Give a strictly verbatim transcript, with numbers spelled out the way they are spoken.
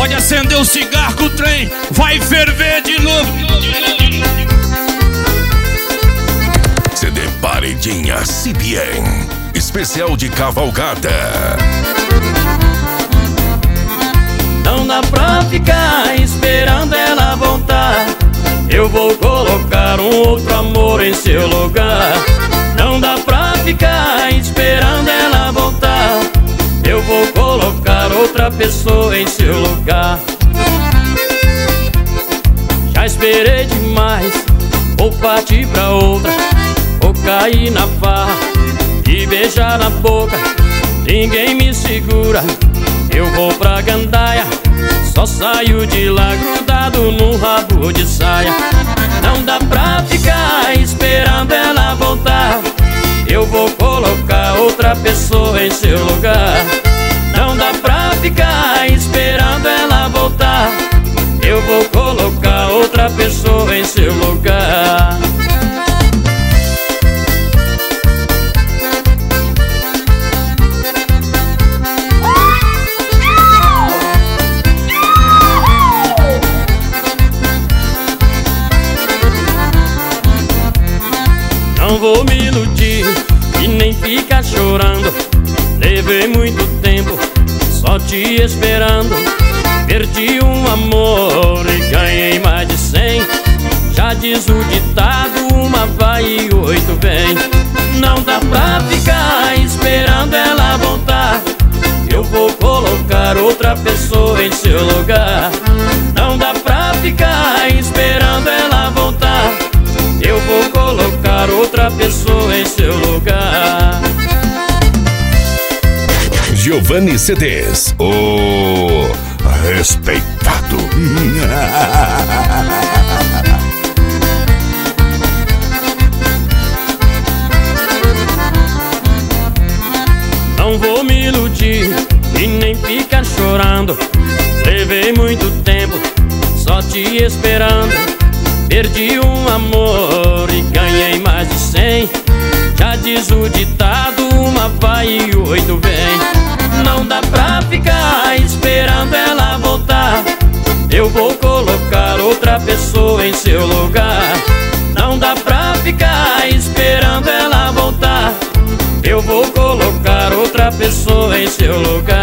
Pode acender o cigarro que o trem vai ferver de novo. C D Paredinha C B N, especial de cavalgada. Não dá pra ficar esperando ela voltar. Eu vou colocar um outro amor em seu lugar. Não dá pra ficar esperando ela voltar. Eu vou colocar outra pessoa em seu lugar. Já esperei demais, vou partir pra outra. Vou cair na farra e beijar na boca. Ninguém me segura, eu vou pra gandaia. Só saio de lá grudado num rabo de saia. Não dá pra ficar esperando ela voltar. Eu vou colocar outra pessoa em seu lugar. Não dá pra ficar esperando ela voltar. Eu vou colocar outra pessoa em seu lugar. Não vou me iludir e nem ficar chorando. Levei muito tempo só te esperando. Perdi um amor e ganhei mais de cem. Já diz o ditado, uma vai e oito vem. Não dá pra ficar esperando ela voltar. Eu vou colocar outra pessoa em seu lugar. Não dá pra ficar esperando ela voltar. Eu vou colocar outra pessoa em seu lugar. Giovanni C Ds, o respeitado. Não vou me iludir e nem ficar chorando. Levei muito tempo só te esperando. Perdi um amor e ganhei mais de cem. Já diz o ditado, uma vai e oito vem. Não dá pra ficar esperando ela voltar. Eu vou colocar outra pessoa em seu lugar. Não dá pra ficar esperando ela voltar. Eu vou colocar outra pessoa em seu lugar.